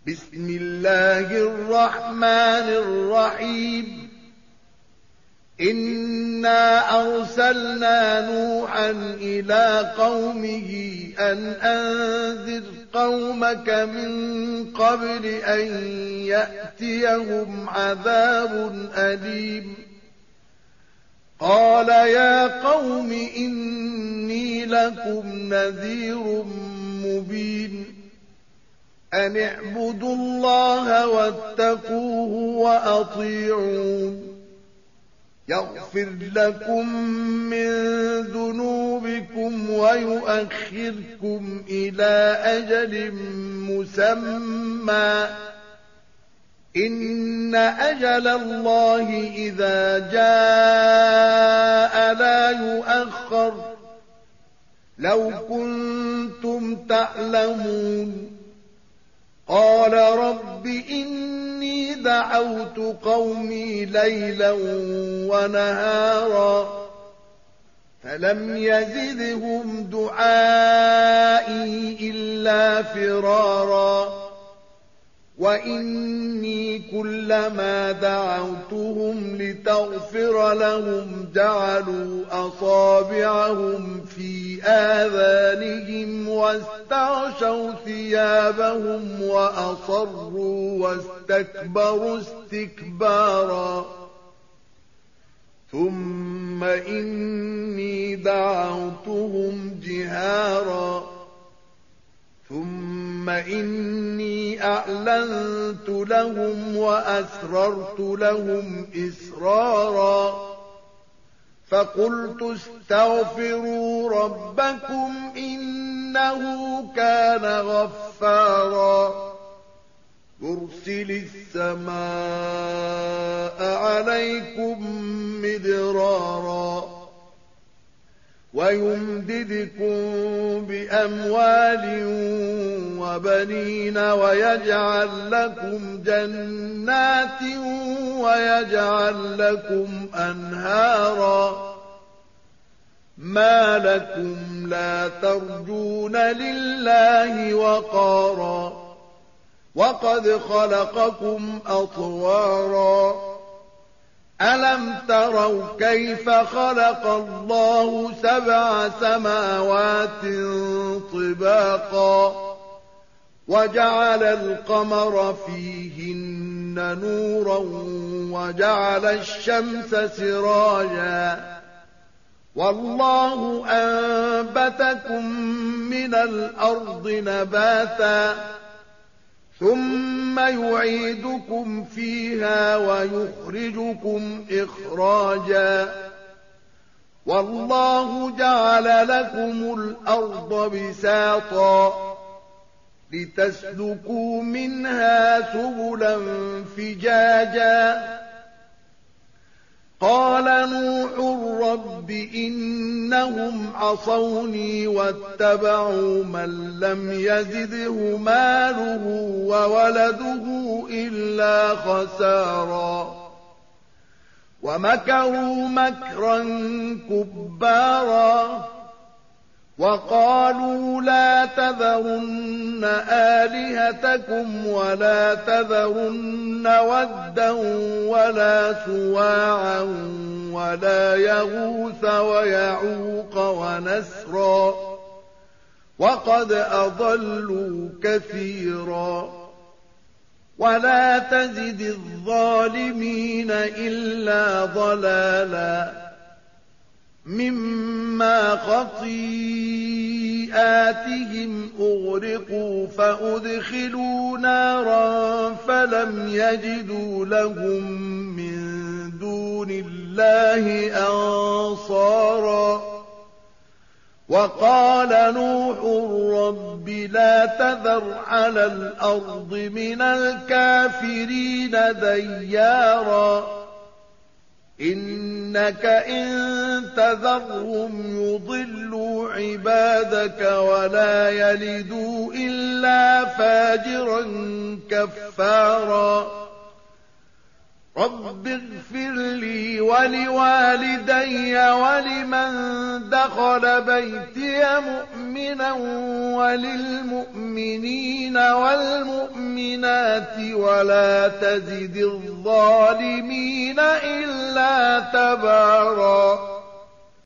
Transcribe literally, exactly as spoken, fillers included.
بسم الله الرحمن الرحيم إنا أرسلنا نوحا إلى قومه أن أنذر قومك من قبل أن يأتيهم عذاب أليم قال يا قوم إني لكم نذير مبين أن اعبدوا الله واتقوه وأطيعون يغفر لكم من ذنوبكم ويؤخركم إلى أجل مسمى إن أجل الله إذا جاء لا يؤخر لو كنتم تعلمون قال رب إني دعوت قومي ليلا ونهارا فلم يزدهم دعائي إلا فرارا وإني كلما دعوتهم لتغفر لهم جعلوا أصابعهم في آذانهم واستغشوا ثيابهم وأصروا واستكبروا استكبارا ثم إني دعوتهم جهارا ثم إني أعلنت لهم وأسررت لهم إسرارا فقلت استغفروا ربكم إنه كان غفارا يرسل السماء عليكم مدرارا ويمددكم بأموال وبنين ويجعل لكم جنات ويجعل لكم أنهارا ما لكم لا ترجون لله وقارا وقد خلقكم أطوارا ألم تروا كيف خلق الله سبع سماوات طباقا وجعل القمر فيهن نورا وجعل الشمس سراجا والله أنبتكم من الأرض نباتا ثم يعيدكم فيها ويخرجكم إخراجا والله جعل لكم الأرض بساطا لتسلكوا منها سبلا فجاجا قال نوح رب إنهم عصوني واتبعوا من لم يزده ماله وولده إلا خسارا ومكروا مكرا كبارا وقالوا لا تذرن آلهتكم ولا تذرن ودا ولا سواعا ولا يغوث ويعوق ونسرا وقد أضلوا كثيرا ولا تزد الظالمين إلا ضلالا مما خطيئاتهم أغرقوا فأدخلوا نارا فلم يجدوا لهم من دون الله أنصارا وقال نوح رب لا تذر على الأرض من الكافرين ديارا إنك إن تذرهم يضلوا عبادك ولا يلدوا إلا فاجرا كفارا رب اغفر لي ولوالدي ولمن دخل بيتي مؤمنا وللمؤمنين والمؤمنات ولا تزد الظالمين إلا تبارا.